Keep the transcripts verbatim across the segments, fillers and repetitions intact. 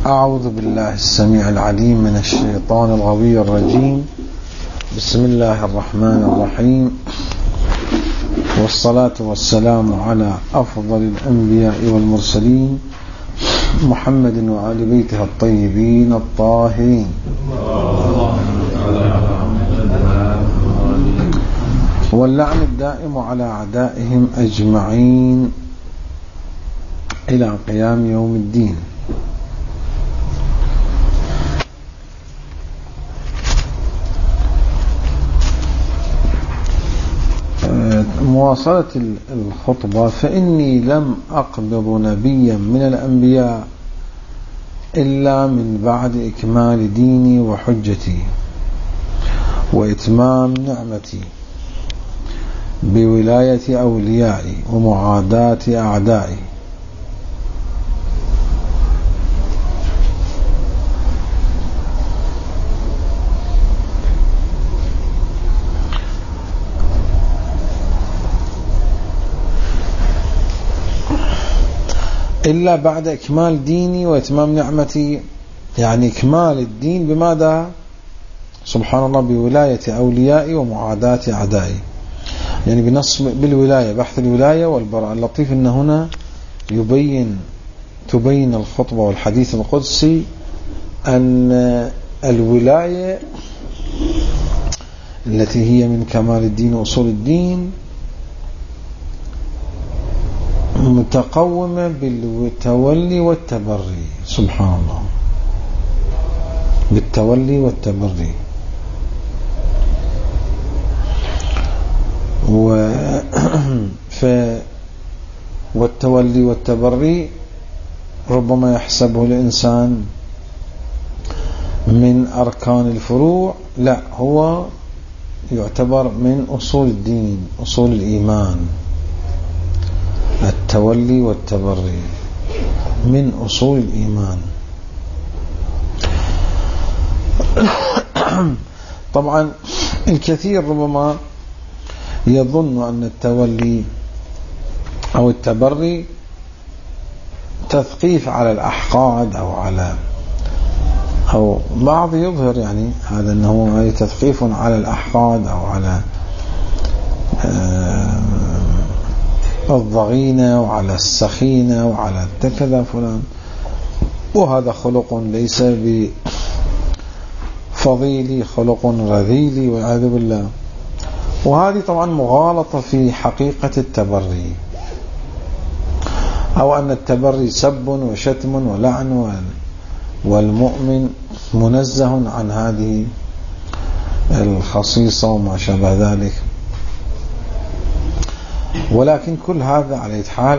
أعوذ بالله السميع العليم من الشيطان الغوي الرجيم. بسم الله الرحمن الرحيم، والصلاة والسلام على أفضل الأنبياء والمرسلين محمد وآل بيته الطيبين الطاهرين. واللعن الدائم على أعدائهم أجمعين إلى قيام يوم الدين. مواصلة الخطبة. فإني لم أقبض نبيا من الأنبياء إلا من بعد إكمال ديني وحجتي وإتمام نعمتي بولاية أوليائي ومعاداة أعدائي. إلا بعد إكمال ديني وإتمام نعمتي، يعني إكمال الدين بماذا؟ سبحان الله، بولاية أوليائي ومعاداة أعدائي، يعني بنص بالولاية، بحث الولاية والبراءة. اللطيف أن هنا يبين تبين الخطبة والحديث القدسي أن الولاية التي هي من كمال الدين وأصول الدين متقومة بالتولي والتبري. سبحان الله، بالتولي والتبري. و ف والتولي والتبري ربما يحسبه الإنسان من أركان الفروع، لا، هو يعتبر من أصول الدين، أصول الإيمان. التولي والتبري من أصول الإيمان. طبعا الكثير ربما يظن أن التولي أو التبري تثقيف على الأحقاد أو على أو بعض يظهر يعني هذا أنه تثقيف على الأحقاد أو على الضغينة وعلى السخينة وعلى كذا فلان، وهذا خلق ليس بفضيلي، خلق رذيلي والعياذ بالله. وهذه طبعا مغالطة في حقيقة التبري، أو أن التبري سب وشتم ولعن، والمؤمن منزه عن هذه الخصيصة وما شابه ذلك. ولكن كل هذا على أي حال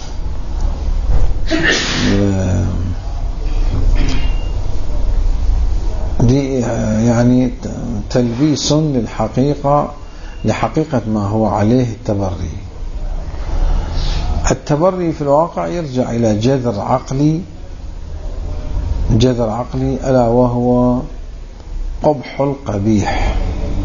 دي يعني تلبيس للحقيقة، لحقيقة ما هو عليه التبري. التبري في الواقع يرجع إلى جذر عقلي، جذر عقلي ألا وهو قبح القبيح.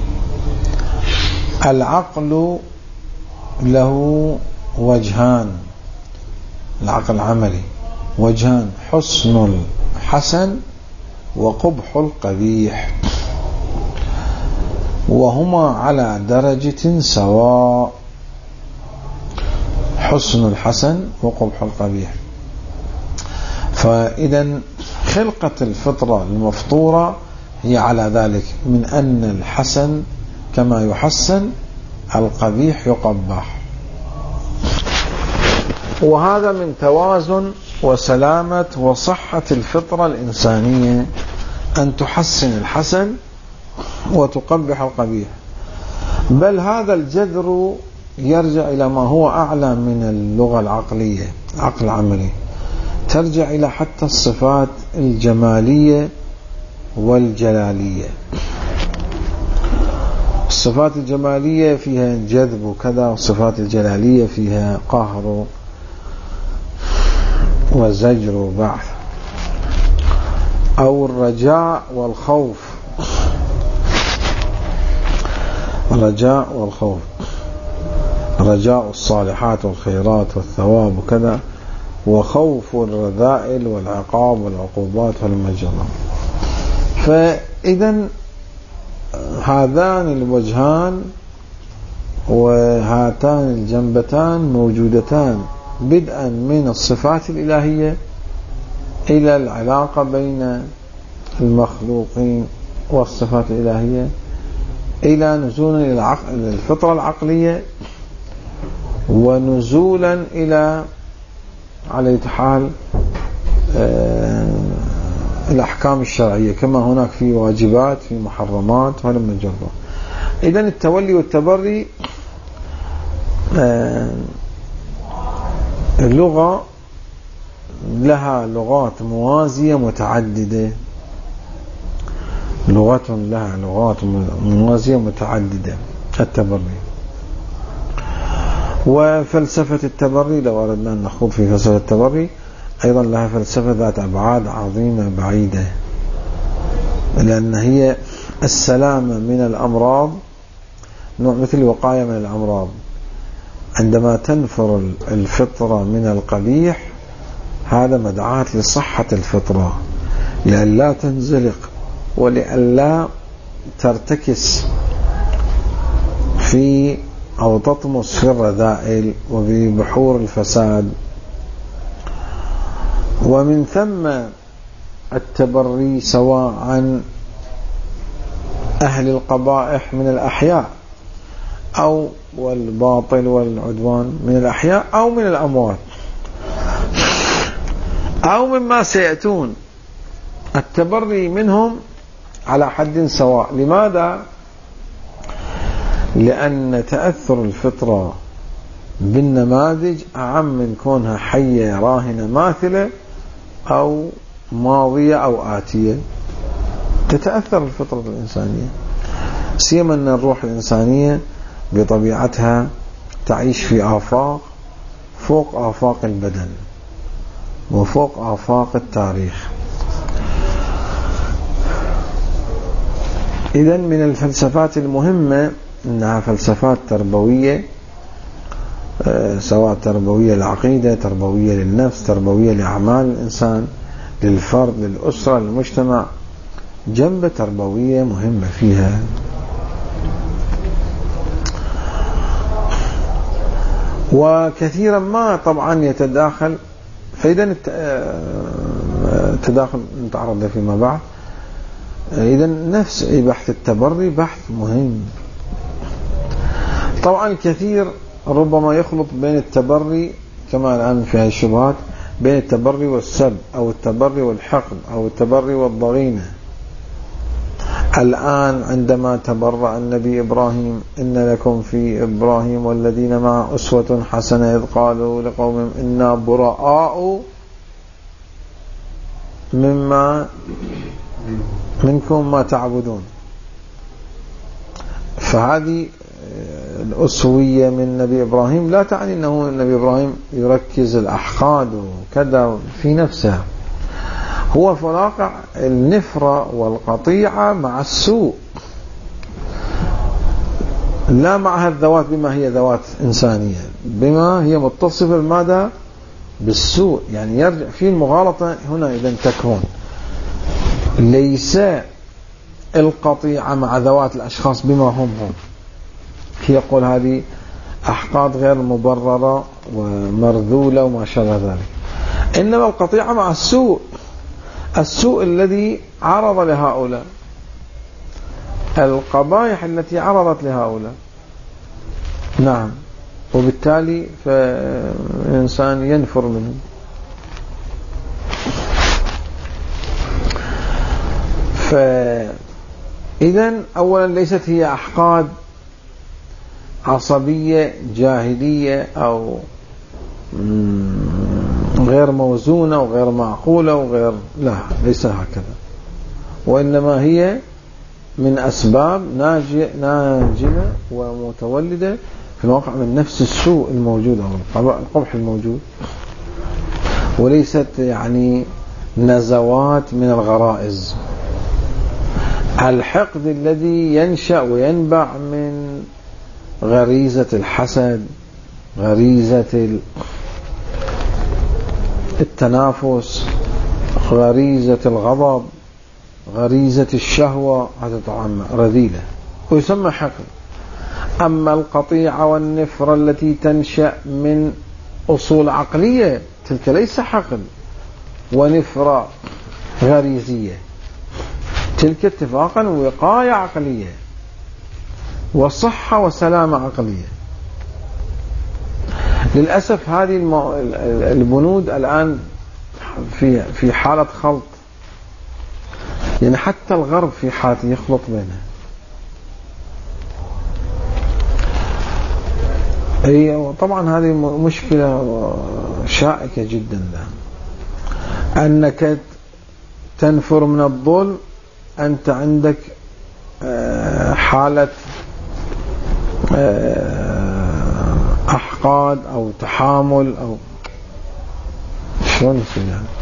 العقل له وجهان، العقل العملي وجهان، حسن الحسن وقبح القبيح، وهما على درجة سواء، حسن الحسن وقبح القبيح. فإذا خلقة الفطرة المفطورة هي على ذلك، من أن الحسن كما يحسن القبيح يقبح. وهذا من توازن وسلامة وصحة الفطرة الإنسانية، أن تحسن الحسن وتقبح القبيح. بل هذا الجذر يرجع إلى ما هو أعلى من اللغة العقلية، عقل عملي، ترجع إلى حتى الصفات الجمالية والجلالية. الصفات الجمالية فيها جذب وكذا، والصفات الجلالية فيها قهر وزجر وبعث. أو الرجاء والخوف، الرجاء والخوف، رجاء الصالحات والخيرات والثواب وكذا، وخوف الرذائل والعقاب والعقوبات والمجرى. فإذا هذان الوجهان وهاتان الجنبتان موجودتان بدءا من الصفات الإلهية إلى العلاقة بين المخلوقين والصفات الإلهية، إلى نزولا إلى الفطرة العقلية، ونزولا إلى على حال الأحكام الشرعية، كما هناك في واجبات في محرمات ولم نجرب. إذن التولي والتبري اللغة لها لغات موازية متعددة، لغة لها لغات موازية متعددة التبري. وفلسفة التبري لو أردنا أن نخوض في فلسفة التبري أيضا لها فلسفة ذات أبعاد عظيمة بعيدة، لأن هي السلامة من الأمراض، نوع مثل الوقاية من الأمراض. عندما تنفر الفطرة من القبيح هذا مدعاة لصحة الفطرة، لئلا تنزلق ولئلا ترتكس في أو تطمس في الرذائل وببحور الفساد. ومن ثم التبري سواء عن أهل القبائح من الأحياء أو والباطل والعدوان من الأحياء أو من الأموات أو مما سيأتون، التبري منهم على حد سواء. لماذا؟ لأن تأثر الفطرة بالنماذج أعم من كونها حية راهنة ماثلة أو ماضية أو آتية. تتأثر الفطرة الإنسانية، سيما أن الروح الإنسانية بطبيعتها تعيش في آفاق فوق آفاق البدن وفوق آفاق التاريخ. إذن من الفلسفات المهمة أنها فلسفات تربوية، سواء تربوية للعقيدة، تربوية للنفس، تربوية لأعمال الإنسان، للفرد، للأسرة، للمجتمع، جنبة تربوية مهمة فيها. وكثيرا ما طبعا يتداخل، فإذا التداخل نتعرض له فيما بعد. إذا نفس بحث التبري بحث مهم. طبعا الكثير ربما يخلط بين التبري كما الآن في هذه الشبهات بين التبري والسب أو التبري والحقد أو التبري والضغينة. الآن عندما تبرأ النبي إبراهيم إن لكم في إبراهيم والذين معه أسوة حسنة إذ قالوا لقومهم إنا براء مما منكم ما تعبدون. فهذه الأسوية من نبي إبراهيم لا تعني أنه النبي إبراهيم يركز الأحقاد وكذا في نفسه، هو في الواقع النفرة والقطيعة مع السوء، لا مع الذوات بما هي ذوات إنسانية، بما هي متصفة بماذا؟ بالسوء. يعني يرجع في المغالطة هنا إذا تكون ليس القطيعة مع ذوات الأشخاص بما هم هم، يقول هذه أحقاد غير مبررة ومرذولة وما شابه ذلك، إنما القطيعة مع السوء، السوء الذي عرض لهؤلاء، القبائح التي عرضت لهؤلاء. نعم. وبالتالي فالإنسان ينفر منه. فإذن أولا ليست هي أحقاد عصبية جاهلية أو غير موزونة وغير معقولة وغير، لا، ليس هكذا، وإنما هي من أسباب ناجمة ومتولدة في الواقع من نفس السوء الموجود أو القبح الموجود، وليست يعني نزوات من الغرائز. الحقد الذي ينشأ وينبع من غريزة الحسد، غريزة التنافس، غريزة الغضب، غريزة الشهوة، هذا طبعا رذيلة ويسمى حقد. أما القطيعة والنفرة التي تنشأ من أصول عقلية تلك ليس حقد ونفرة غريزية، تلك اتفاقا وقاية عقلية وصحة وسلامة عقلية. للأسف هذه البنود الآن في في حالة خلط، يعني حتى الغرب في حالة يخلط بينها. أي طبعا هذه مشكلة شائكة جدا لها، أنك تنفر من الظلم، أنت عندك حالة أحقاد أو تحامل أو شلون يصير يعني،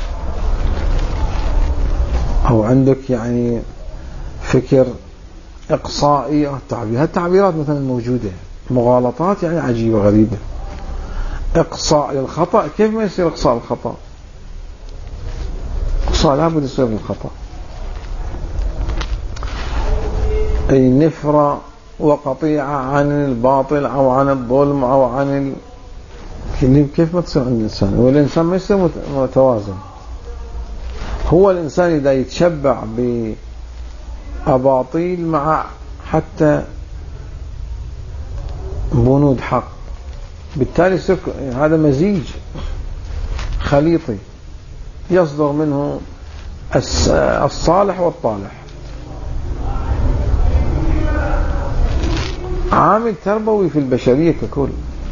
أو عندك يعني فكر إقصائي. هالتعبيرات مثلا موجودة، مغالطات يعني عجيبة غريبة. إقصاء للخطأ، كيف ما يصير إقصاء الخطأ؟ إقصاء لابد يصير للخطأ. أي نفرة وقطيعة عن الباطل أو عن الظلم أو عن ال... كيف ما تصير عند الإنسان؟ والإنسان ما يصير متوازن. هو الإنسان إذا يتشبع بأباطيل مع حتى بنود حق، بالتالي هذا مزيج خليطي يصدر منه الصالح والطالح. عامل تربوي في البشرية ككل.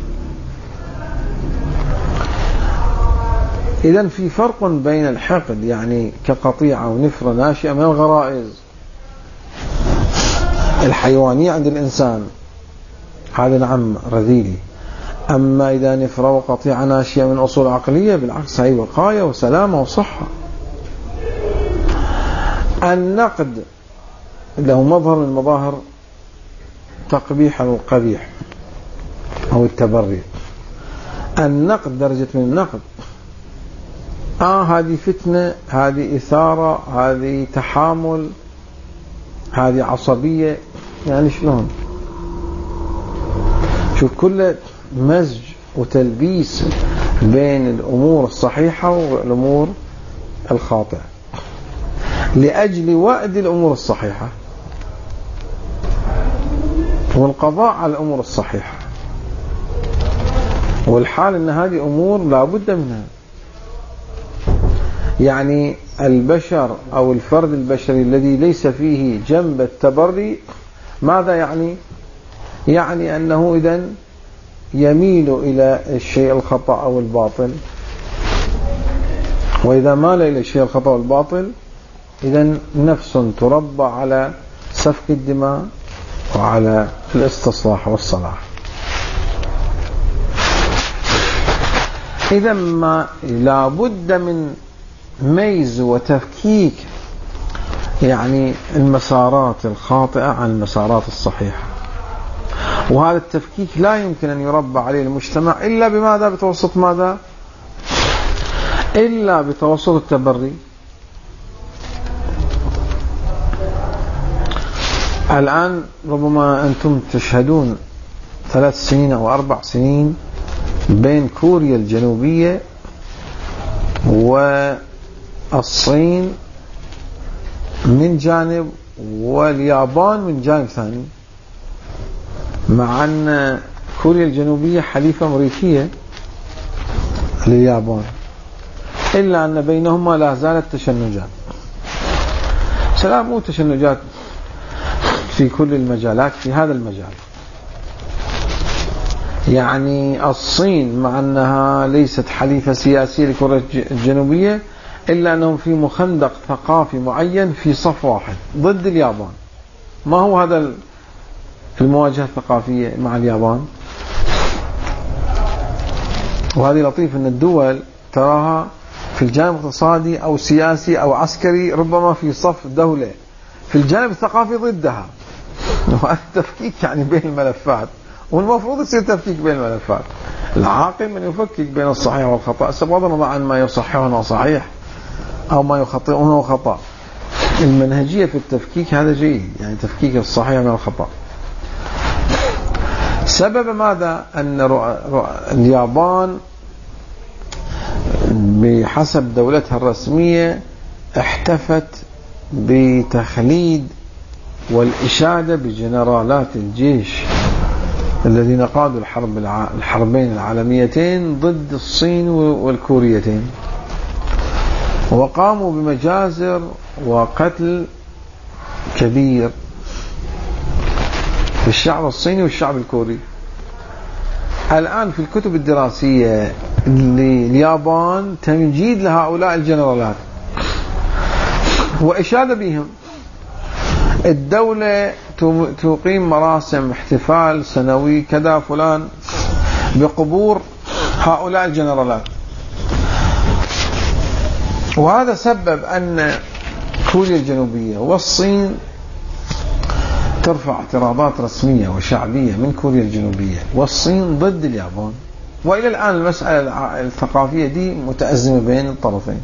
إذن في فرق بين الحقد يعني كقطيعة ونفرة ناشئة من الغرائز الحيوانية عند الإنسان، هذا نعم رذيلي. أما إذا نفرة وقطيعة ناشئة من أصول عقلية، بالعكس هي وقاية وسلامة وصحة. النقد له مظهر من مظاهر تقبيح أو القبيح أو التبري. النقد درجة من النقد، آه هذه فتنة، هذه إثارة، هذه تحامل، هذه عصبية، يعني شلون؟ شوف كل مزج وتلبيس بين الأمور الصحيحة والأمور الخاطئة لأجل وأد الأمور الصحيحة والقضاء على الأمور الصحيحة. والحال أن هذه أمور لا بد منها. يعني البشر أو الفرد البشري الذي ليس فيه جنب التبري ماذا يعني؟ يعني أنه إذن يميل إلى الشيء الخطأ أو الباطل، وإذا مال إلى الشيء الخطأ والباطل إذن نفس تربى على سفك الدماء وعلى الاستصلاح والصلاح. إذا ما لا بد من ميز وتفكيك يعني المسارات الخاطئة عن المسارات الصحيحة، وهذا التفكيك لا يمكن أن يربى عليه المجتمع إلا بماذا؟ بتوسط ماذا؟ إلا بتوسط التبري. الآن ربما أنتم تشهدون ثلاث سنين أو أربع سنين بين كوريا الجنوبية والصين من جانب واليابان من جانب ثاني، مع أن كوريا الجنوبية حليفة أمريكية لليابان، إلا أن بينهما لا زالت تشنجات. سلام مو تشنجات في كل المجالات، في هذا المجال يعني الصين مع أنها ليست حليفة سياسية لكوريا الجنوبية إلا أنهم في مخندق ثقافي معين في صف واحد ضد اليابان. ما هو هذا المواجهة الثقافية مع اليابان؟ وهذه لطيف أن الدول تراها في الجانب الاقتصادي أو سياسي أو عسكري ربما في صف دولة، في الجانب الثقافي ضدها. وهذا التفكيك يعني بين الملفات والمفروض يصير تفكيك بين الملفات. العاقل من يفكك بين الصحيح والخطأ بغض النظر عن ما يصححونه صحيح أو ما يخطئونه خطأ. المنهجية في التفكيك هذا جيد، يعني تفكيك الصحيح من الخطأ. سبب ماذا؟ أن اليابان بحسب دولتها الرسمية احتفت بتخليد والإشادة بجنرالات الجيش الذين قادوا الحرب الحربين العالميتين ضد الصين والكوريتين، وقاموا بمجازر وقتل كبير في الشعب الصيني والشعب الكوري. الآن في الكتب الدراسية لليابان تمجيد لهؤلاء الجنرالات وإشادة بهم. الدولة تقيم مراسم احتفال سنوي كذا فلان بقبور هؤلاء الجنرالات، وهذا سبب أن كوريا الجنوبية والصين ترفع اعتراضات رسمية وشعبية من كوريا الجنوبية والصين ضد اليابان. وإلى الآن المسألة الثقافية دي متأزمة بين الطرفين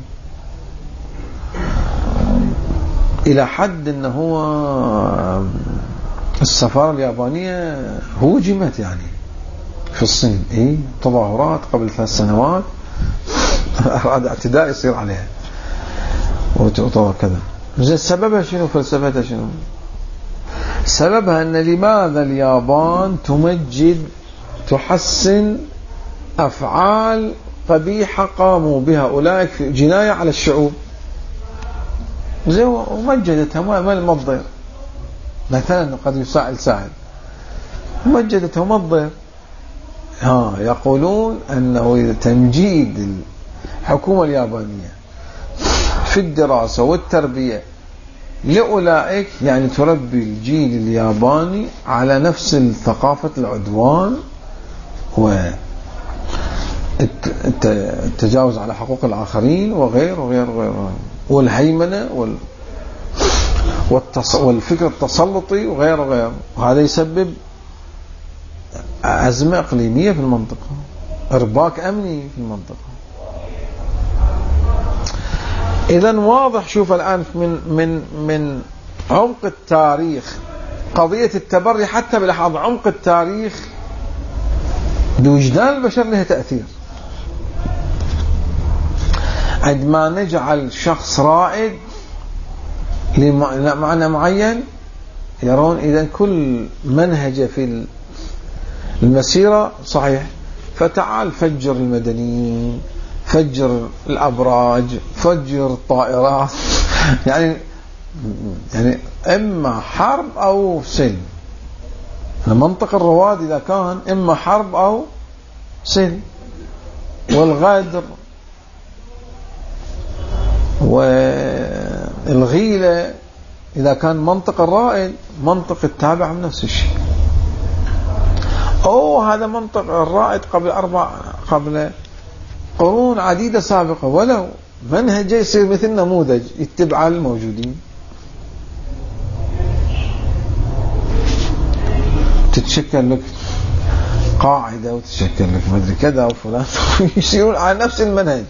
إلى حد أنه هو السفارة اليابانية هوجمت يعني في الصين. إيه تظاهرات قبل ثلاث سنوات أراد اعتداء يصير عليها وكذا. سببها شنو؟ فلسفتها شنو؟ سببها أن لماذا اليابان تمجد تحسن أفعال قبيحة قاموا بها أولئك في جناية على الشعوب زي ومجدتها. ما المضير مثلا قد يساعد ساعد مجدتها ومضير. ها يقولون أنه تمجيد الحكومة اليابانية في الدراسة والتربية لأولئك يعني تربي الجيل الياباني على نفس الثقافة العدوان والتجاوز على حقوق الآخرين وغير وغير وغير والهيمنة وال والفكر التسلطي وغير وغير. وهذا يسبب أزمة إقليمية في المنطقة، إرباك أمني في المنطقة. إذن واضح. شوف الآن من من من عمق التاريخ قضية التبري، حتى بلحظة عمق التاريخ بوجدان البشر لها تأثير. عندما نجعل شخص رائد لمعنى معين يرون إذن كل منهج في المسيرة صحيح، فتعال فجر المدنيين، فجر الأبراج، فجر الطائرات يعني يعني إما حرب أو سلم. المنطق الرواد إذا كان إما حرب أو سلم، والغدر والغيلة إذا كان منطق الرائد منطق التابع من نفس الشيء. أو هذا منطق الرائد قبل أربع قبل قرون عديدة سابقة، ولو منهج يصير مثل نموذج يتبع الموجودين. تتشكل لك قاعدة وتتشكل لك مدري كذا وفلان يصيرون على نفس المنهج.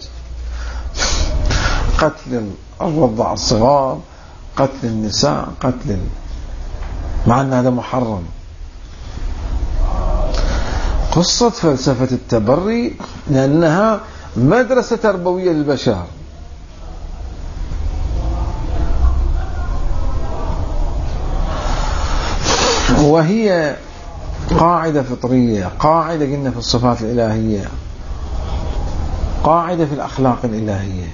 قتل الرضع الصغار، قتل النساء، قتل مع أن هذا محرم. قصة فلسفة التبري لأنها مدرسة تربوية للبشر، وهي قاعدة فطرية، قاعدة قلنا في الصفات الإلهية، قاعدة في الأخلاق الإلهية،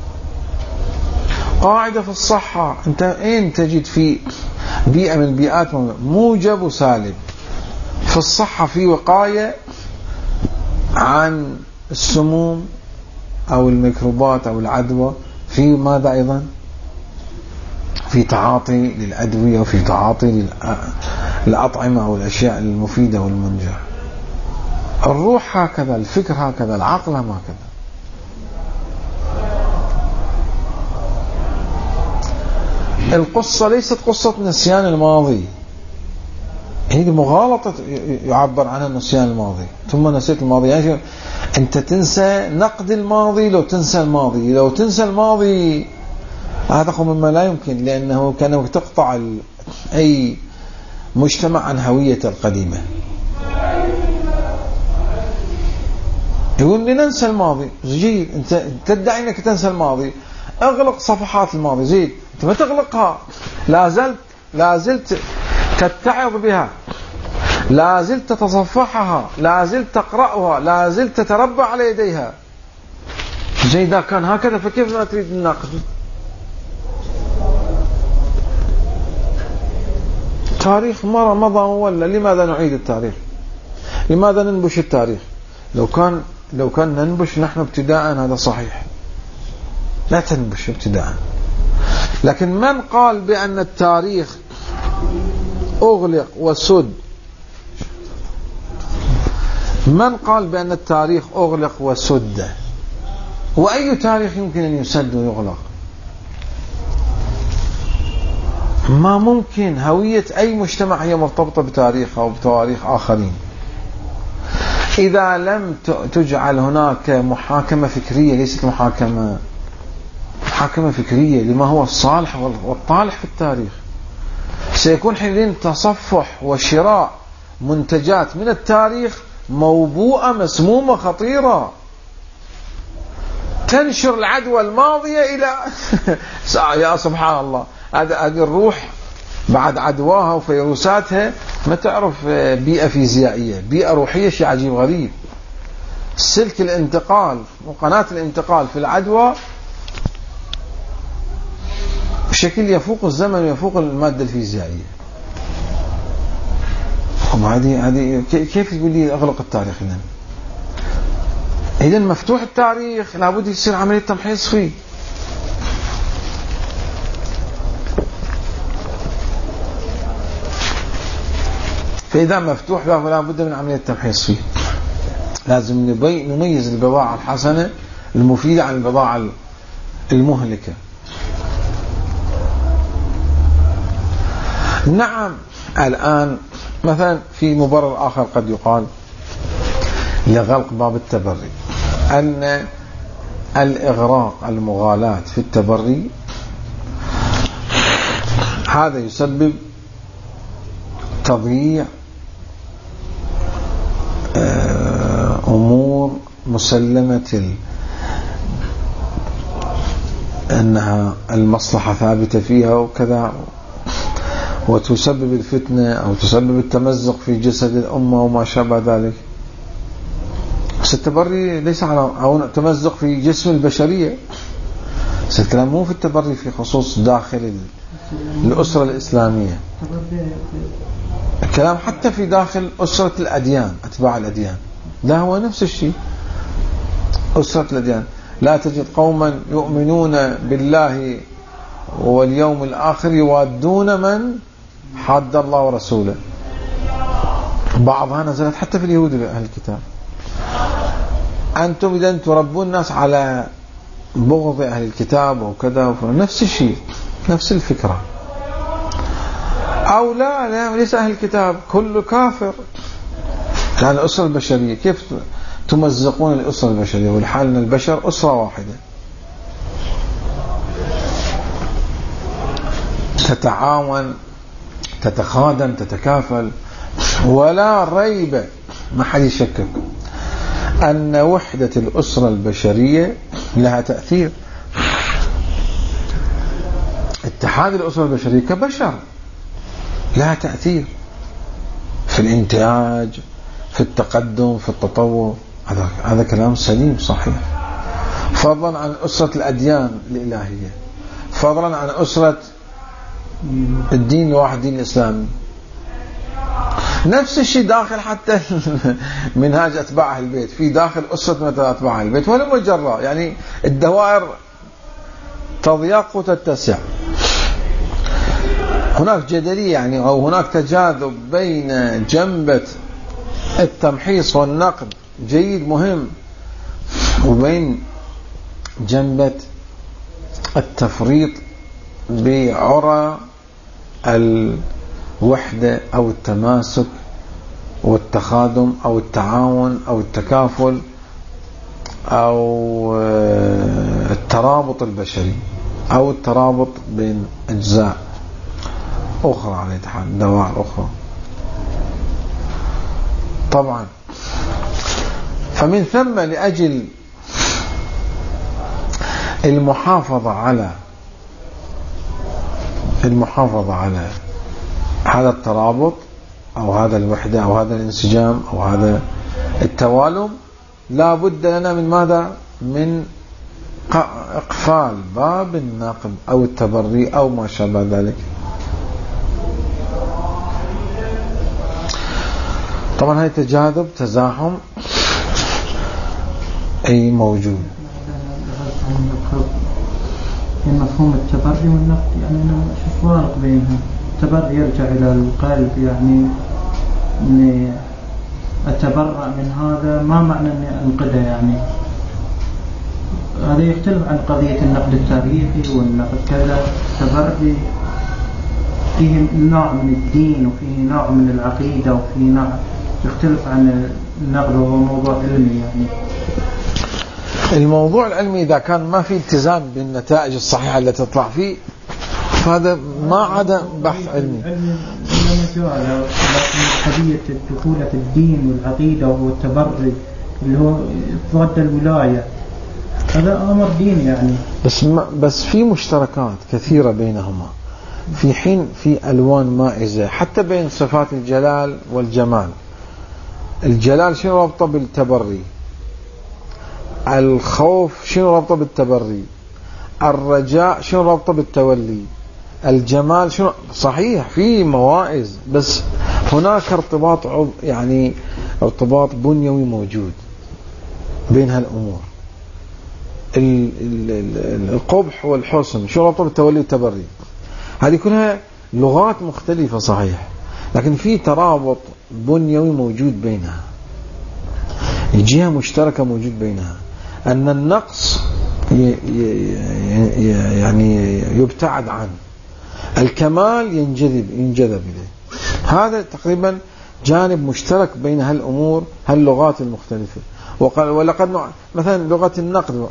قاعدة في الصحة. أنت أين تجد في بيئة من البيئات موجب وسالب؟ في الصحة في وقاية عن السموم أو الميكروبات أو العدوى، في ماذا أيضا؟ في تعاطي للأدوية وفي تعاطي للأطعمة والأشياء المفيدة والمنجعة. الروح هكذا، الفكر هكذا، العقل هكذا. القصة ليست قصة نسيان الماضي، هذه مغالطة يعبر عنها نسيان الماضي. ثم نسيت الماضي، يعني أنت تنسى نقد الماضي لو تنسى الماضي، لو تنسى الماضي هذا مما لا يمكن، لأنه كانوا تقطع أي مجتمع عن هويته القديمة. يقول لي ننسى الماضي، جيد، أنت تدعي أنك تنسى الماضي، أغلق صفحات الماضي، زيد، أنت ما تغلقها، لا زلت لا زلت تتعظ بها، لا زلت تتصفحها، لا زلت تقرأها، لا زلت تتربى على يديها. جيد، إذا كان هكذا فكيف لا تريد النقد؟ تاريخ مر مضى ولا، لماذا نعيد التاريخ؟ لماذا ننبش التاريخ؟ لو كان لو كان ننبش نحن ابتداء هذا صحيح، لا تنبش ابتداء. لكن من قال بأن التاريخ أغلق وسد؟ من قال بأن التاريخ أغلق وسد؟ وأي تاريخ يمكن أن يسد ويغلق؟ ما ممكن. هوية أي مجتمع هي مرتبطة بتاريخ أو بتواريخ آخرين. إذا لم تجعل هناك محاكمة فكرية، ليست محاكمة محاكمة فكرية لما هو الصالح والطالح في التاريخ، سيكون حينئذ تصفح وشراء منتجات من التاريخ موبوءة مسمومة خطيرة، تنشر العدوى الماضية إلى يا سبحان الله، هذه الروح بعد عدواها وفيروساتها ما تعرف بيئة فيزيائية، بيئة روحية، شيء عجيب غريب. سلك الانتقال وقناة الانتقال في العدوى بشكل يفوق الزمن ويفوق المادة الفيزيائية. هذه هذه كيف تقول لي أغلق التاريخ؟ إذن إذن مفتوح التاريخ، لابد يصير عملية تمحيص فيه. فإذا مفتوح لا بد من عملية تمحيص فيه. لازم نميز البضاعة الحسنة المفيدة عن البضاعة المهلكة. نعم، الآن مثلا في مبرر آخر قد يقال لغلق باب التبري، أن الإغراق، المغالاة في التبري، هذا يسبب تضييع أمور مسلمة أنها المصلحة ثابتة فيها وكذا، وتسبب الفتنة أو تسبب التمزق في جسد الأمة وما شابه ذلك. بس التبري ليس على أو تمزق في جسم البشرية. بس الكلام مو في التبري في خصوص داخل الأسرة الإسلامية، الكلام حتى في داخل أسرة الأديان، أتباع الأديان، لا هو نفس الشيء. أسرة الأديان، لا تجد قوما يؤمنون بالله واليوم الآخر يوادون من حاد الله ورسوله. بعضها نزلت حتى في اليهود أهل الكتاب. أنتم إذا تربون الناس على بغض أهل الكتاب وكذا، نفس الشيء، نفس الفكرة. أو لا, لا ليس أهل الكتاب، كل كافر. يعني الأسرة البشرية كيف تمزقون الأسرة البشرية والحال أن البشر أسرة واحدة تتعاون، تتخادم، تتكافل. ولا ريب، ما حد يشكك أن وحدة الأسرة البشرية لها تأثير. اتحاد الأسرة البشرية كبشر لها تأثير في الإنتاج، في التقدم، في التطور. هذا هذا كلام سليم صحيح. فضلا عن أسرة الأديان الإلهية، فضلا عن أسرة الدين الواحد، الدين الإسلامي. نفس الشيء داخل حتى منهاج أتباع البيت، في داخل أسرة مثل أتباع البيت، ولا مجرى، يعني الدوائر تضيق وتتسع. هناك جدلية يعني، أو هناك تجاذب بين جنبة التمحيص والنقد، جيد مهم، وبين جنبة التفريط بعرى الوحدة أو التماسك والتخادم أو التعاون أو التكافل أو الترابط البشري أو الترابط بين أجزاء أخرى على الاتحاد، دوائر أخرى. طبعا فمن ثم لأجل المحافظة على المحافظة على هذا الترابط أو هذا الوحدة أو هذا الانسجام أو هذا التوالم، لا بد لنا من ماذا؟ من إقفال باب النقد أو التبري أو ما شابه ذلك. طبعا هاي تجاذب تزاحم أي موجود. مفهوم التبري والنقد يعني شو الفرق بينهم؟ التبري يرجع إلى القلب، يعني إني أتبرأ من هذا، ما معنى إني أنقده؟ يعني هذا يختلف عن قضية النقد التاريخي والنقد كذا. التبري فيه نوع من الدين وفيه نوع من العقيدة وفيه نوع يختلف عن النقد، وهو موضوع علمي. يعني الموضوع العلمي إذا كان ما في التزام بالنتائج الصحيحة التي تطلع فيه فهذا ما عدا بحث علمي. قضية دخولة الدين والعقيدة وهو التبري اللي هو ضد الولاية، هذا أمر ديني يعني. بس ما بس في مشتركات كثيرة بينهما، في حين في ألوان مائزة حتى بين صفات الجلال والجمال. الجلال شنو رابطه بالتبري؟ الخوف شنو رابطه بالتبري؟ الرجاء شنو رابطه بالتولي؟ الجمال شنو؟ صحيح في موائز، بس هناك ارتباط عض يعني ارتباط بنيوي موجود بين هالأمور. القبح والحسن شنو رابطه بالتولي والتبري؟ هذه كلها لغات مختلفة صحيح، لكن في ترابط بنيوي موجود بينها، جهة مشتركة موجود بينها، أن النقص يعني يبتعد عنه، الكمال ينجذب ينجذب إليه. هذا تقريبا جانب مشترك بين هالأمور هاللغات المختلفة. ولقد مثلا لغة النقد،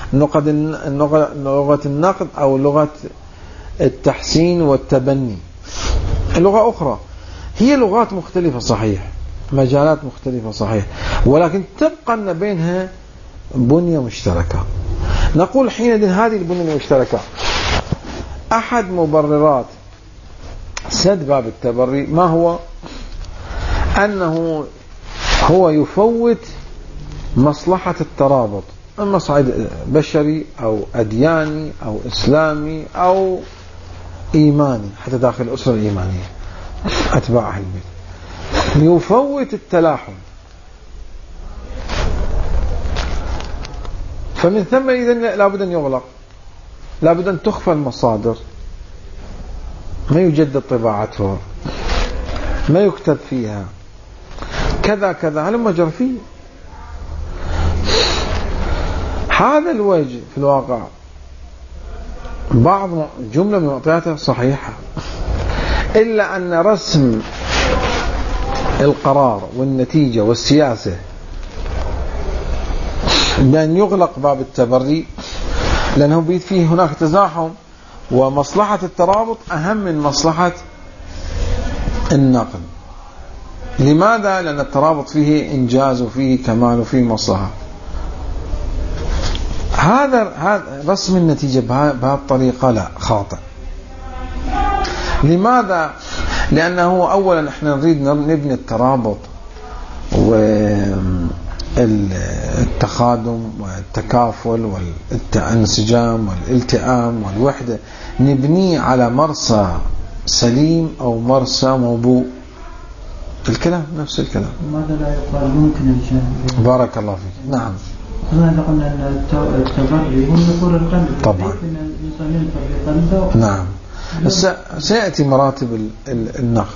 لغة النقد أو لغة التحسين والتبني لغة أخرى، هي لغات مختلفة صحيح، مجالات مختلفة صحيح، ولكن تبقى أن بينها بنية مشتركة. نقول حينئذ هذه البنية المشتركة أحد مبررات سد باب التبري ما هو؟ أنه هو يفوت مصلحة الترابط، أما صعيد بشري أو أدياني أو إسلامي أو إيماني، حتى داخل الأسرة الإيمانية أتباع أهل البيت، يفوت التلاحم. فمن ثم إذن لابد أن يغلق، لابد أن تخفى المصادر، ما يجدد طباعتها، ما يكتب فيها كذا كذا، هل مجرى فيه. هذا الوجه في الواقع بعض جملة من معطياته صحيحة، إلا أن رسم القرار والنتيجة والسياسة بأن يغلق باب التبري، لأنه بيت فيه هناك تزاحم، ومصلحة الترابط أهم من مصلحة النقل. لماذا؟ لأن الترابط فيه إنجاز وفيه كمال وفيه مصلحة. هذا هذا رسم النتيجة بهالطريقة لا، خاطئ. لماذا؟ لأنه أولا احنا نريد نبني الترابط والتخادم والتكافل والانسجام والالتئام والوحدة، نبنيه على مرسى سليم أو مرسى موبوء. الكلام نفس الكلام. ماذا لا يقال ممكن الجانب؟ بارك الله فيك. نعم. هذا قلنا أن التبري هو نفور القلب. طبعا. نعم. سيأتي مراتب النقل،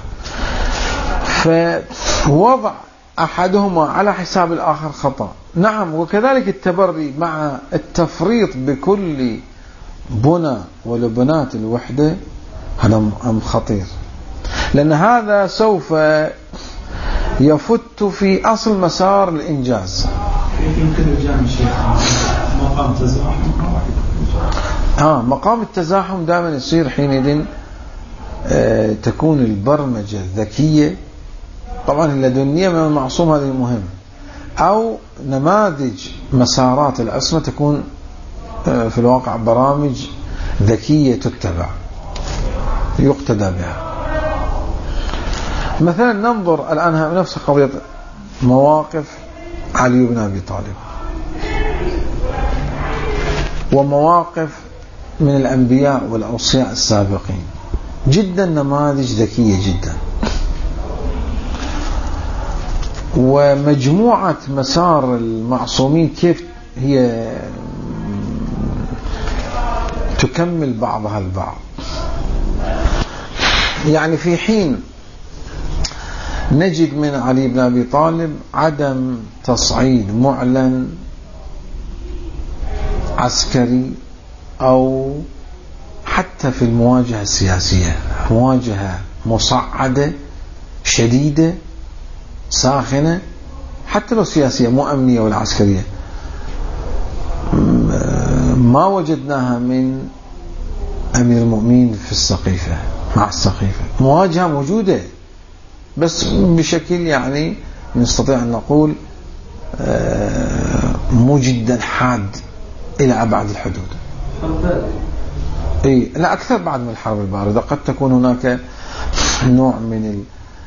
فوضع أحدهما على حساب الآخر خطأ. نعم. وكذلك التبري مع التفريط بكل بنى ولبنات الوحدة، هذا أمر خطير. لأن هذا سوف يفت في أصل مسار الإنجاز. يمكن الجامع شيخ مقام تزاحم آه مقام التزاحم دائما يصير حينئذ آه تكون البرمجة الذكية طبعا اللدنية من المعصوم، هذه مهم، أو نماذج مسارات العصمة تكون آه في الواقع برامج ذكية تتبع يقتدى بها. مثلا ننظر الآن نفس قضية مواقف علي بن أبي طالب ومواقف من الأنبياء والأوصياء السابقين، جدا نماذج ذكية جدا. ومجموعة مسار المعصومين كيف هي تكمل بعضها البعض. يعني في حين نجد من علي بن أبي طالب عدم تصعيد معلن عسكري أو حتى في المواجهة السياسية، مواجهة مصعدة شديدة ساخنة حتى لو سياسية مو أمنية ولا عسكرية، ما وجدناها من أمير المؤمنين في السقيفة مع السقيفة. مواجهة موجودة بس بشكل يعني نستطيع أن نقول مو جدا حاد إلى أبعد الحدود. إيه لا أكثر بعد من الحرب الباردة. قد تكون هناك نوع من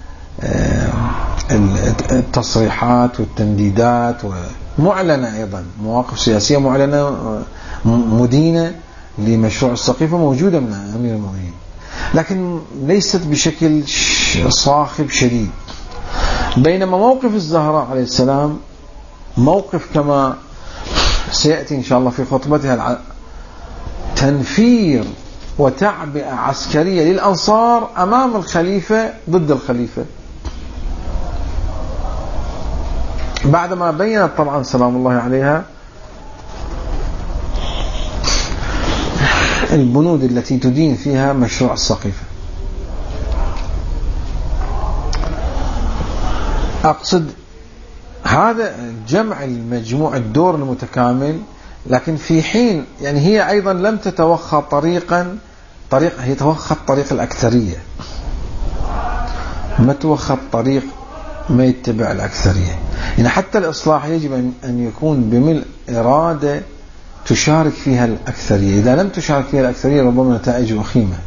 التصريحات والتنديدات ومعلنة أيضا مواقف سياسية معلنة مدينة لمشروع السقيفة موجودة من أمير المؤمنين، لكن ليست بشكل صاخب شديد. بينما موقف الزهراء عليه السلام موقف كما سيأتي إن شاء الله في خطبتها تنفير وتعبئة عسكرية للأنصار أمام الخليفة ضد الخليفة، بعدما بينت طبعا سلام الله عليها البنود التي تدين فيها مشروع السقيفة. أقصد هذا جمع المجموع الدور المتكامل، لكن في حين يعني هي أيضا لم تتوخى طريقا طريق هي توخت طريق الأكثرية، ما توخت طريق ما يتبع الأكثرية. يعني حتى الإصلاح يجب أن يكون بملء إرادة تشارك فيها الأكثرية، إذا لم تشارك فيها الأكثرية ربما نتائج وخيمة.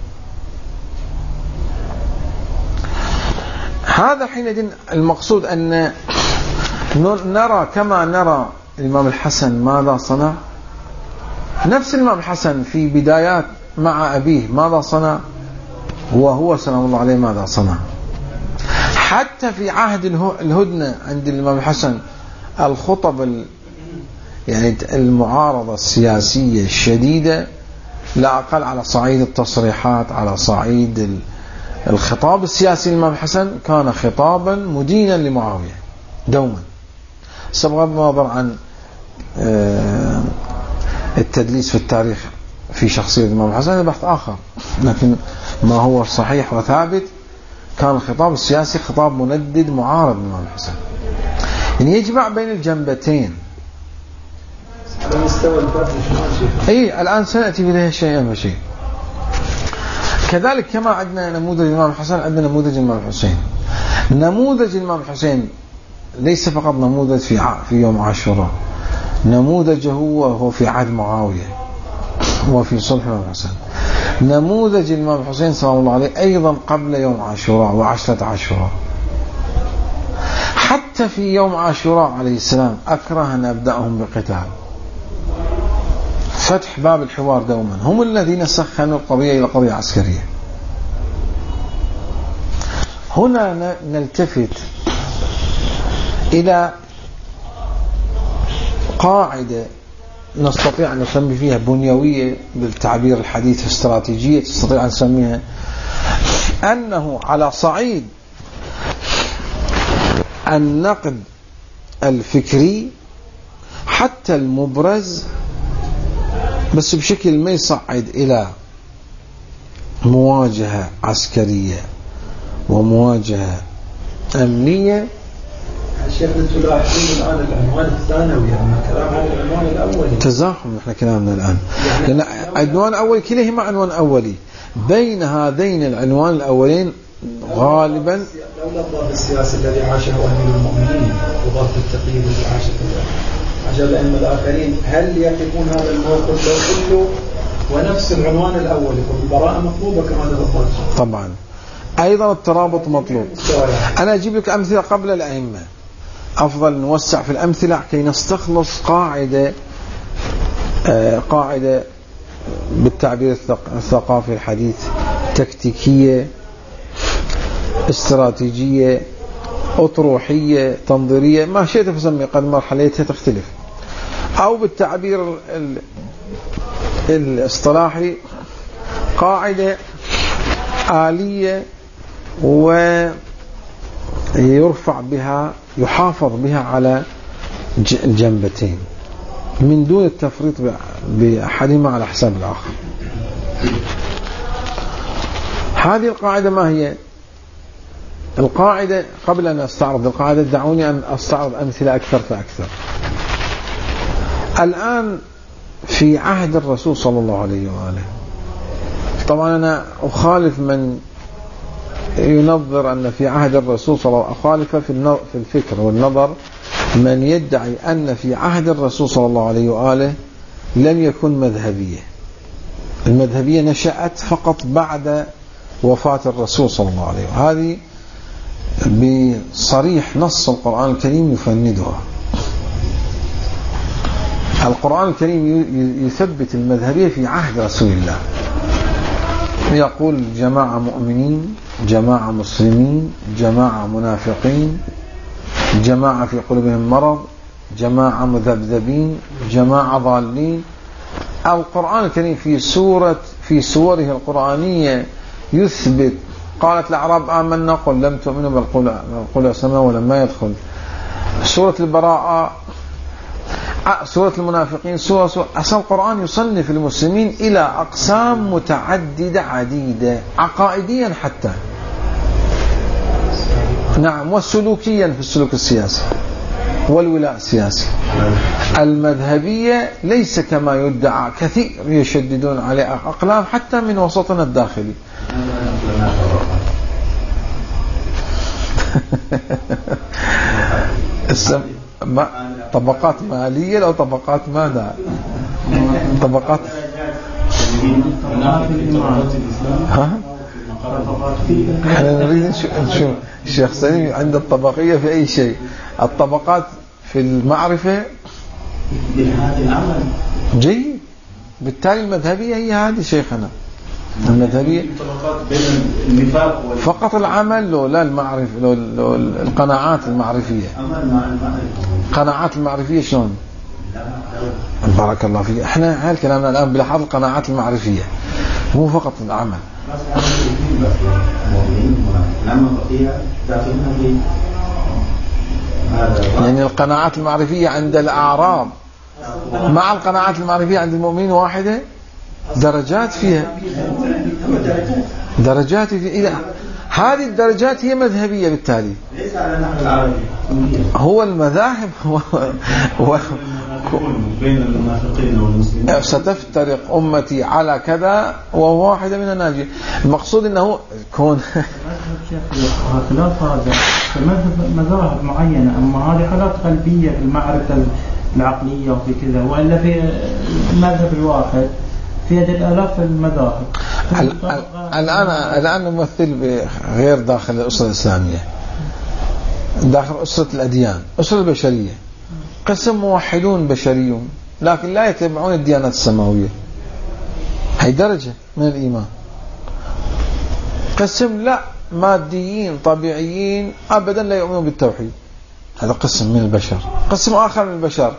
هذا حينئذ المقصود أن نرى كما نرى الإمام الحسن ماذا صنع، نفس الإمام الحسن في بدايات مع أبيه ماذا صنع، وهو سلام الله عليه ماذا صنع. حتى في عهد الهدنة عند الإمام الحسن الخطب يعني المعارضة السياسية الشديدة لا أقل على صعيد التصريحات، على صعيد الخطاب السياسي للإمام الحسن كان خطابا مدينا لمعاوية دوما. بغض النظر عن التدليس في التاريخ في شخصية الإمام الحسن هذا بحث آخر، لكن ما هو صحيح وثابت كان الخطاب السياسي خطاب مندد معارض للإمام الحسن، يعني يجمع بين الجنبتين. على مستوى الفرد اي الآن سنأتي بذلك شيئا فشيء. كذلك كما عندنا نموذج الإمام الحسن عندنا نموذج الإمام الحسين. نموذج الإمام الحسين ليس فقط نموذج في في يوم عاشوراء، نموذجه هو في عهد معاوية وفي صلح الإمام الحسن. نموذج الإمام الحسين سلام الله عليه أيضا قبل يوم عاشوراء وعشرة عاشوراء. حتى في يوم عاشوراء عليه السلام أكره أن أبدأهم بقتال، فتح باب الحوار دوما، هم الذين سخنوا القضية إلى قضية عسكرية. هنا نلتفت إلى قاعدة نستطيع أن نسمي فيها بنيوية بالتعبير الحديث استراتيجية، تستطيع أن نسميها أنه على صعيد النقد الفكري حتى المبرز بس بشكل ما يصعد إلى مواجهة عسكرية ومواجهة أمنية. الشيخ تلاحظون الآن العنوان الثانوي أما كلام عن العنوان الأولي تزاحم نحن كلامنا الآن، لأن العنوان الأول كلهما عنوان أولي. بين هذين العنوان الأولين غالبا لولا الظرف السياسي الذي عاشه أمير المؤمنين وظرف التقييد الذي عاشه عاش الأئمة الآخرين، هل يقفون هذا الموقف لو كله ونفس العنوان الأول والبراءة مطلوبة كما تفضلت؟ طبعا أيضا الترابط مطلوب. أنا أجيب لك أمثلة قبل الأئمة، أفضل نوسع في الأمثلة كي نستخلص قاعدة آه قاعدة بالتعبير الثقافي الحديث تكتيكية استراتيجية أطروحية تنظيرية، ما شئت فسمي، قد مرحلتها تختلف. أو بالتعبير الاصطلاحي قاعدة آلية ويرفع بها يحافظ بها على الجنبتين من دون التفريط بأحدهما على حساب الآخر. هذه القاعدة ما هي؟ القاعدة قبل أن أستعرض القاعدة دعوني أن أستعرض أمثلة أكثر فأكثر. الآن في عهد الرسول صلى الله عليه وآله، طبعا أنا أخالف من ينظر أن في عهد الرسول صلى الله عليه وآله، أخالف في الفكر والنظر من يدعي أن في عهد الرسول صلى الله عليه وآله لم يكن مذهبية. المذهبية نشأت فقط بعد وفاة الرسول صلى الله عليه وآله، هذه بصريح نص القرآن الكريم يفندها. القرآن الكريم يثبت المذهبية في عهد رسول الله، يقول جماعة مؤمنين، جماعة مسلمين، جماعة منافقين، جماعة في قلوبهم مرض، جماعة مذبذبين، جماعة ضالين. القرآن الكريم في سورة في سوره القرآنية يثبت. قالت الأعراب آمنا قل لم تؤمنوا بل قولوا أسلمنا ولما يدخل. سورة البراءة، سورة المنافقين، سورة, سورة أصل القرآن يصنف المسلمين إلى أقسام متعددة عديدة عقائديا حتى، نعم، وسلوكيا في السلوك السياسي والولاء السياسي. المذهبية ليس كما يدعى كثير يشددون عليه أقلام حتى من وسطنا الداخلي. طبقات مالية أو طبقات ماذا؟ طبقات ها؟ احنا نريد نشوف الشيخ سليم عند الطبقية في أي شيء. الطبقات في المعرفة جيد، بالتالي المذهبية هي هذه شيخنا. المذهبية فقط العمل لو لا المعرفة، لو, لو القناعات المعرفية. القناعات المعرفية شلون؟ بارك الله فيك. احنا هالكلامنا الآن بلحظ القناعات المعرفية مو فقط العمل. يعني القناعات المعرفية عند الأعراب مع القناعات المعرفية عند المؤمنين واحدة، درجات فيها، درجات فيها. هذه الدرجات هي مذهبية. بالتالي هو المذاهب هو, هو بين المنافقين والمسلمين ستفترق أمتي على كذا وهو واحدة من الناجية. المقصود أنه كون خلاف هذا مذاهب معينة، أما هذه حالات قلبية في المعرفة العقلية وفي كذا، وإلا في المذهب الواحد في هذه الآلاف المذاهب. الآن الآن نمثل غير داخل الأسرة الإسلامية، داخل أسرة الأديان، أسرة البشرية، قسم موحدون بشريون لكن لا يتبعون الديانات السماوية، هي درجة من الإيمان. قسم لا ماديين طبيعيين أبدا لا يؤمنون بالتوحيد، هذا قسم من البشر. قسم آخر من البشر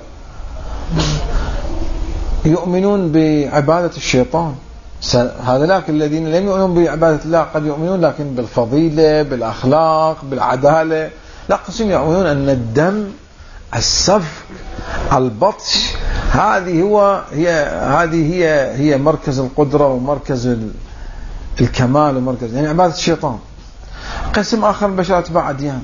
يؤمنون بعبادة الشيطان، هذا لكن الذين لم يؤمنون بعبادة الله قد يؤمنون لكن بالفضيلة، بالأخلاق، بالعدالة. لا، قسم يؤمنون أن الدم، السفك، البطش، هذه هو هي هذه هي هي مركز القدرة ومركز الكمال ومركز يعني عبادة الشيطان. قسم آخر البشر أتباع أديان.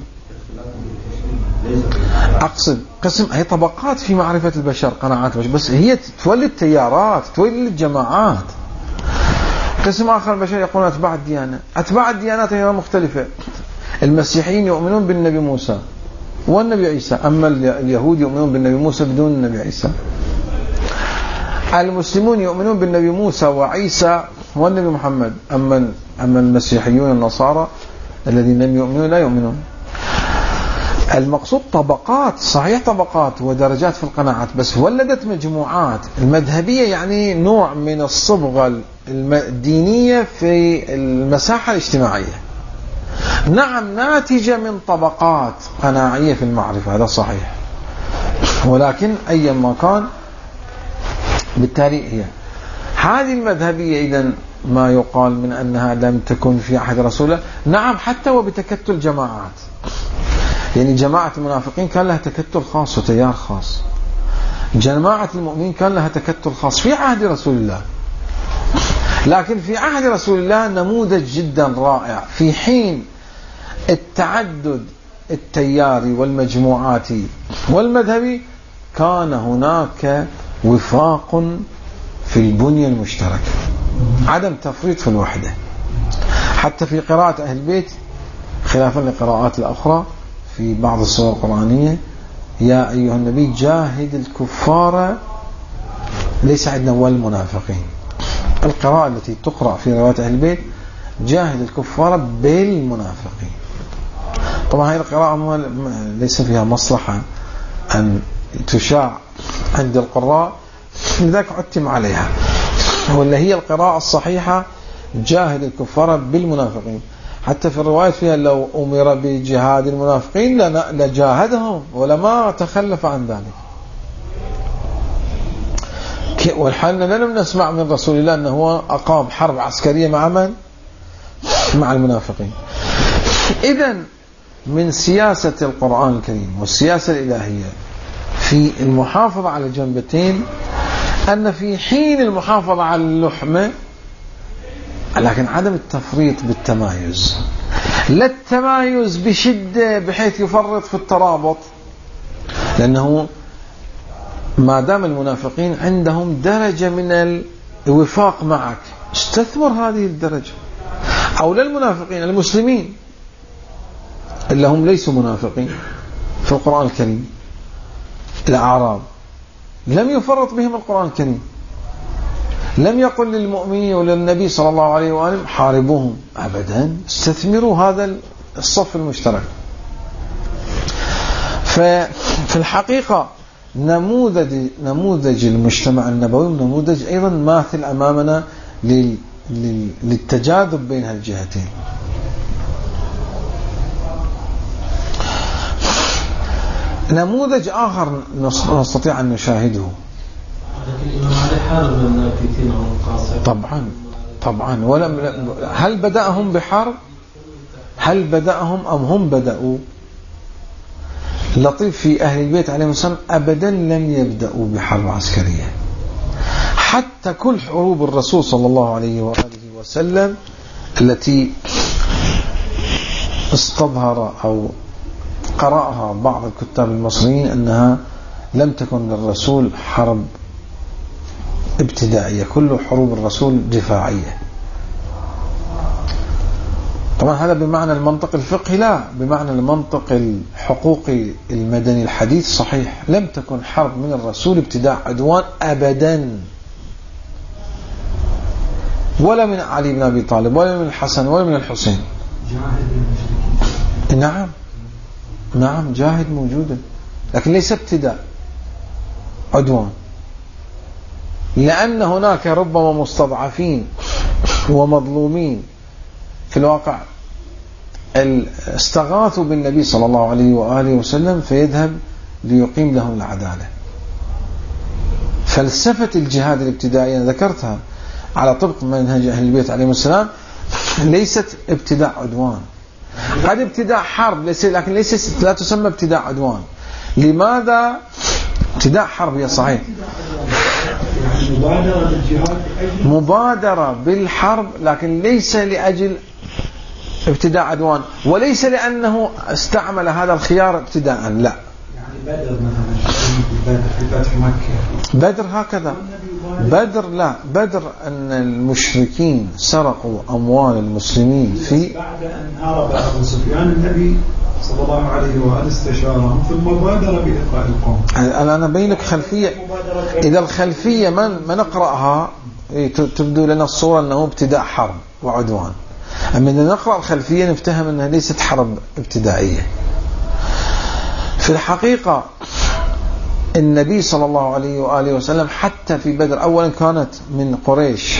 أقصد قسم هي طبقات في معرفة البشر، قناعات البشر، بس هي تولد تيارات، تولد جماعات. قسم آخر البشر يقولون أتباع الديانة. أتباع الديانات أيضا مختلفة. المسيحيين يؤمنون بالنبي موسى والنبي عيسى، أما اليهود يؤمنون بالنبي موسى بدون النبي عيسى. المسلمون يؤمنون بالنبي موسى وعيسى والنبي محمد، أما أما المسيحيون النصارى الذين لم يؤمنون لا يؤمنون. المقصود طبقات، صحيح طبقات ودرجات في القناعات، بس ولدت مجموعات. المذهبية يعني نوع من الصبغة الدينية في المساحة الاجتماعية، نعم ناتجة من طبقات قناعية في المعرفة، هذا صحيح، ولكن أيا ما كان بالتالي هي هذه المذهبية. إذن ما يقال من أنها لم تكن في عهد رسوله، نعم حتى وبتكتل جماعات، يعني جماعة المنافقين كان لها تكتل خاص وتيار خاص، جماعة المؤمنين كان لها تكتل خاص في عهد رسول الله. لكن في عهد رسول الله نموذج جدا رائع، في حين التعدد التياري والمجموعاتي والمذهبي كان هناك وفاق في البنية المشتركة، عدم تفريط في الوحدة. حتى في قراءة أهل البيت خلافا للقراءات الأخرى في بعض السور القرآنية، يا أيها النبي جاهد الكفار، ليس عندنا والمنافقين. القراءة التي تقرأ في رواية أهل البيت جاهد الكفار بالمنافقين. طبعا هذه القراءة ليس فيها مصلحة أن تشاع عند القراء، لذلك عتم عليها، ولا هي القراءة الصحيحة جاهد الكفار بالمنافقين. حتى في الرواية فيها لو أمر بجهاد المنافقين لجاهدهم ولما تخلف عن ذلك. والحال لم نسمع من رسول الله أنه أقام حرب عسكرية مع من؟ مع المنافقين. إذن من سياسة القرآن الكريم والسياسة الإلهية في المحافظة على الجنبتين أن في حين المحافظة على اللحمة، لكن عدم التفريط بالتمايز، لا التمايز بشدة بحيث يفرط في الترابط، لأنه ما دام المنافقين عندهم درجة من الوفاق معك استثمر هذه الدرجة. أو للمنافقين المسلمين اللي هم ليسوا منافقين في القرآن الكريم، الأعراب لم يفرط بهم القرآن الكريم، لم يقل للمؤمنين وللنبي صلى الله عليه وآله حاربوهم أبدا، استثمروا هذا الصف المشترك. ففي الحقيقة نموذج نموذج المجتمع النبوي نموذج أيضا ماثل أمامنا للتجاذب بين هالجهتين. نموذج آخر نستطيع أن نشاهده، طبعا طبعا ولم هل بدأهم بحرب؟ هل بدأهم أم هم بدأوا؟ لطيف في أهل البيت عليهم السلام أبدا لم يبدأوا بحرب عسكرية. حتى كل حروب الرسول صلى الله عليه وآله وسلم التي استظهر أو قرأها بعض الكتاب المصريين أنها لم تكن للرسول حرب ابتدائية، كل حروب الرسول دفاعية. طبعا هذا بمعنى المنطق الفقهي، لا بمعنى المنطق الحقوقي المدني الحديث صحيح، لم تكن حرب من الرسول ابتداء عدوان أبدا، ولا من علي بن أبي طالب ولا من الحسن ولا من الحسين. نعم نعم جاهد موجودة، لكن ليس ابتداء عدوان، لأن هناك ربما مستضعفين ومظلومين في الواقع استغاثوا بالنبي صلى الله عليه وآله وسلم فيذهب ليقيم لهم العدالة. فلسفة الجهاد الابتدائي أنا ذكرتها على طبق منهج أهل البيت عليهم السلام ليست ابتداء عدوان، قد ابتداء حرب لكن ليست لا تسمى ابتداء عدوان. لماذا؟ ابتداء حرب هي صحيح، مبادرة بالحرب لكن ليس لأجل ابتداء عدوان، وليس لأنه استعمل هذا الخيار ابتداء، لا. يعني بدر مثلا في فتح مكة، بدر هكذا. بدر لا، بدر أن المشركين سرقوا أموال المسلمين في بعد أن هرب أبو سفيان النبي صلى الله عليه وآله استشارهم ثم بادر بإلقاء القوم. أنا بين لك خلفية، إذا الخلفية من ما نقرأها تبدو لنا الصورة أنه ابتداء حرب وعدوان، أما إذا نقرأ الخلفية نفتهم أنها ليست حرب ابتدائية. في الحقيقة النبي صلى الله عليه وآله وسلم حتى في بدر أولا كانت من قريش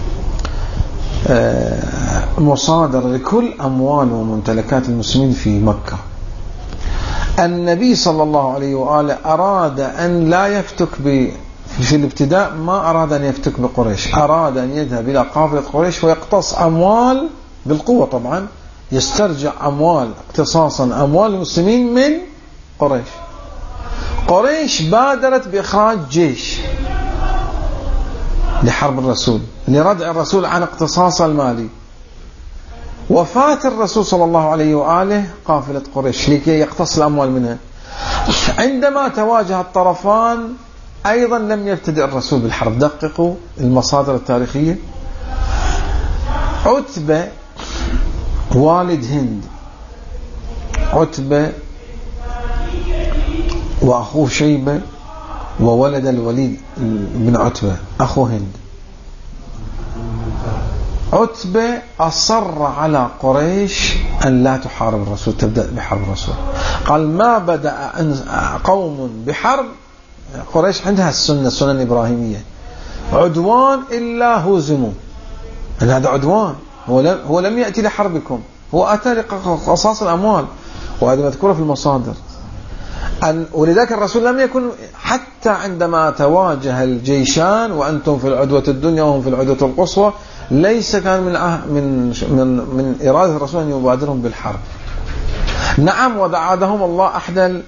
مصادرة لكل أموال وممتلكات المسلمين في مكة. النبي صلى الله عليه وآله أراد أن لا يفتك ب في الابتداء، ما أراد أن يفتك بقريش، أراد أن يذهب إلى قافلة قريش ويقتص أموال بالقوة، طبعا يسترجع أموال اقتصاصا أموال المسلمين من قريش. قريش بادرت بإخراج جيش لحرب الرسول، لردع الرسول عن اقتصاص المالي. وفاة الرسول صلى الله عليه وآله قافلة قريش لكي يقتص الأموال منها. عندما تواجه الطرفان أيضا لم يبتدئ الرسول بالحرب. دققوا المصادر التاريخية. عتبة والد هند، عتبة وأخوه شيبة وولد الوليد بن عتبة أخو هند. عتبة أصر على قريش أن لا تحارب الرسول، تبدأ بحرب الرسول. قال ما بدأ قوم بحرب، قريش عندها السنة السنة الإبراهيمية، عدوان إلا هزموا. هذا عدوان، هو لم, هو لم يأتي لحربكم، هو أتى لقصاص الأموال، وهذا مذكورة في المصادر. أن ولذلك الرسول لم يكن حتى عندما تواجه الجيشان وأنتم في العدوة الدنيا وهم في العدوة القصوى، ليس كان من من من, من إرادة الرسول أن يبادرهم بالحرب. نعم، وبعدهم الله أحدى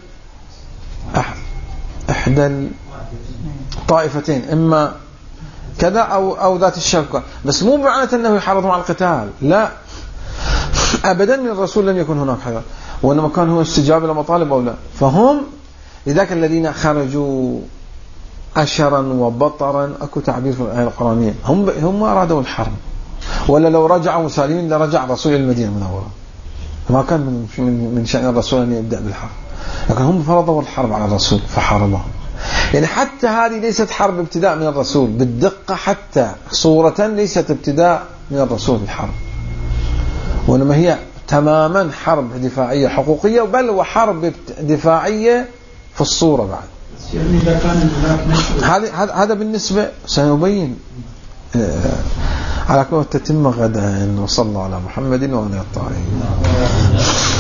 أحدى الطائفتين، إما كذا أو أو ذات الشوكة، بس مو معنى أنه يحرضهم على القتال، لا أبدا. من الرسول لم يكن هناك حاجة، وإنما كان هو استجابة لمطالب أو لا. فهم لذلك الذين خرجوا أشرا وبطرا، أكو تعبير في الآية القرآنية، هم هم أرادوا الحرب، ولا لو رجعوا مسالمين لرجع رسول المدينة المنورة. ما كان من من شأن الرسول أن يبدأ بالحرب، لكن هم فرضوا الحرب على الرسول فحاربهم. يعني حتى هذه ليست حرب ابتداء من الرسول بالدقة، حتى صورة ليست ابتداء من الرسول بالحرب، وإنما هي تماما حرب دفاعية حقوقية، بل وحرب دفاعية في الصورة بعد. هذا هذا بالنسبة سنبين على كل تتم غدا. وصلى الله على محمد وعلى آله الطاهرين.